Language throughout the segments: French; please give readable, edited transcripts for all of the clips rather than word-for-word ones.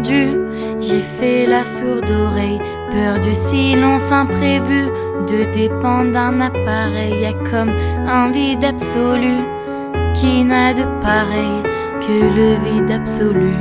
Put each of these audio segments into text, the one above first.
tendu, j'ai fait la sourde oreille, peur du silence imprévu, de dépendre d'un appareil. Y'a comme un vide absolu qui n'a de pareil que le vide absolu.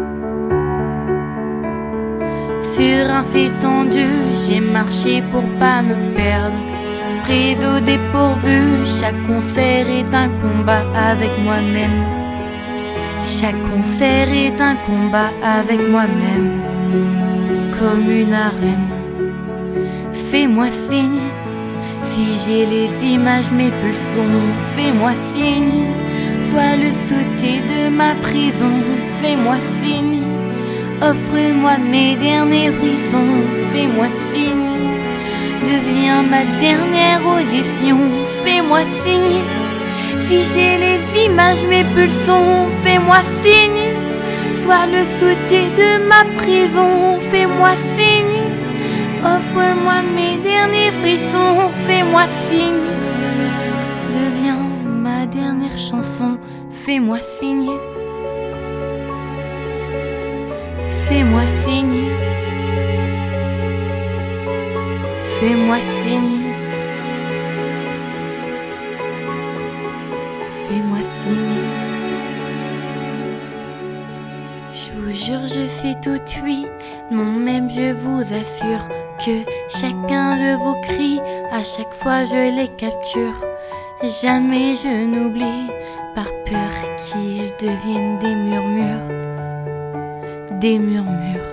Sur un fil tendu, j'ai marché pour pas me perdre, prise au dépourvu. Chaque concert est un combat avec moi-même. Chaque concert est un combat avec moi-même, comme une arène. Fais-moi signe si j'ai les images, mes pulsions. Fais-moi signe, sois le soutien de ma prison. Fais-moi signe, offre-moi mes derniers frissons. Fais-moi signe, deviens ma dernière audition. Fais-moi signe si j'ai les images, mes pulsions. Fais-moi signe, sois le soutien de ma prison. Fais-moi signe, offre-moi mes derniers frissons. Fais-moi signe, deviens ma dernière chanson. Fais-moi signe, fais-moi signe, fais-moi signe, fais-moi signe. Je vous jure, je sais tout oui, non même je vous assure que chacun de vos cris, à chaque fois je les capture. Jamais je n'oublie, par peur qu'ils deviennent des murmures. Des murmures.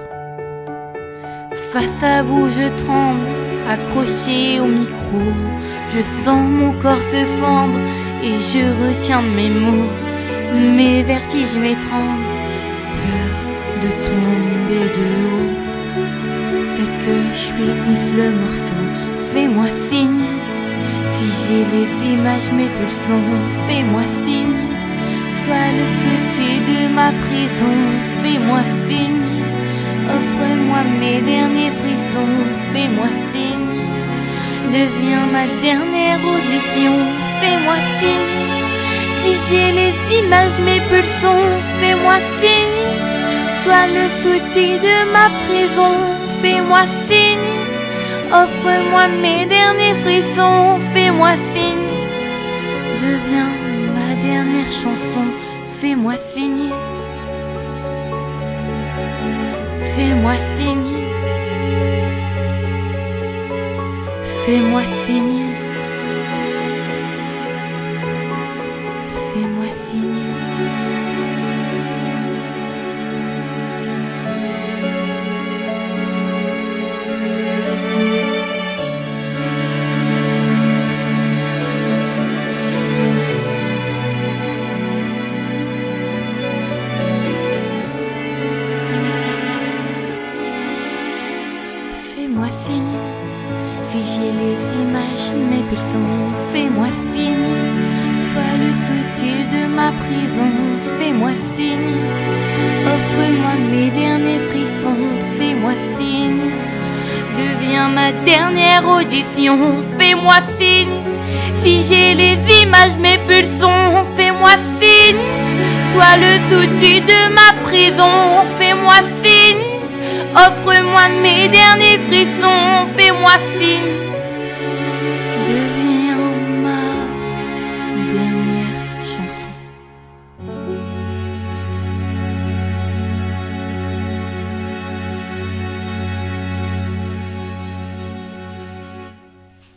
Face à vous je tremble, accroché au micro. Je sens mon corps se fendre et je retiens mes mots. Mes vertiges m'étranglent, peur de tomber de haut. Fais que je finisse le morceau. Fais-moi signe si j'ai les images, mes pulsions. Fais-moi signe, sois le soutien de ma prison. Fais-moi signe, offre-moi mes derniers frissons. Fais-moi signe, deviens ma dernière audition. Fais-moi signe, si j'ai les images, mes pulsions. Fais-moi signe, sois le soutien de ma prison. Fais-moi signe, offre-moi mes derniers frissons. Fais-moi signe, deviens ma dernière chanson. Fais-moi signe, fais-moi signe, fais-moi signe, fais-moi signe. Fais-moi signe, si j'ai les images, mes pulsions. Fais-moi signe, sois le soutien de ma prison. Fais-moi signe, offre-moi mes derniers frissons. Fais-moi signe, deviens ma dernière audition. Fais-moi signe, si j'ai les images, mes pulsions. Fais-moi signe, sois le soutien de ma prison. Fais-moi signe, offre-moi mes derniers frissons. Fais-moi signe,